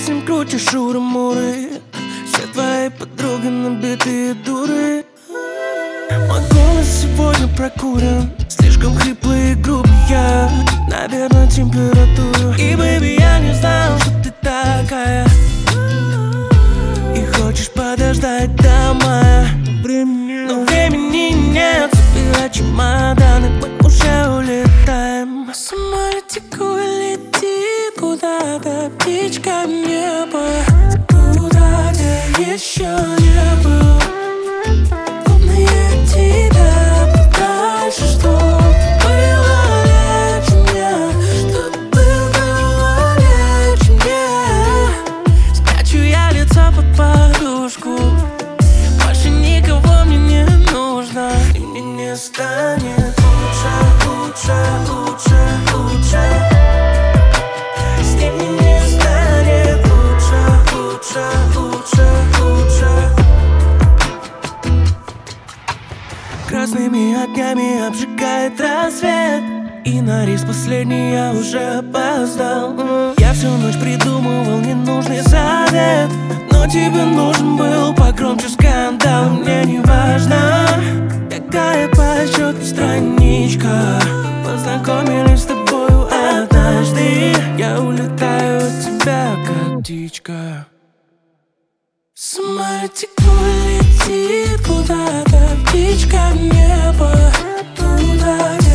с ним крутишь шуры-муры. Все твои подруги набитые дуры. Мой голос сегодня прокурен, слишком хриплый и грубый я. Наверное, температура. И, бэйби, я не знал, что ты такая. И хочешь подождать до мая. Но времени нет, собирай чемоданы, мы уже улетаем. Самолетику летит куда-то, птичка в небо, туда, где еще не был. Главное тебя подальше, что было легче мне, что было легче мне. Спрячу я лицо под подушку, больше никого мне не нужно. И мне не станет лучше, лучше, лучше, лучше. С ним мне не станет лучше, лучше, лучше, лучше. Красными огнями обжигает рассвет, и на рейс последний я уже опоздал. Я всю ночь придумывал ненужный совет, но тебе нужен был погромче скандал. Мне не важно, какая по счету страничка. Познакомились с тобою однажды, я улетаю от тебя, как птичка. Самолетику летит куда-то, птичка в небо, туда,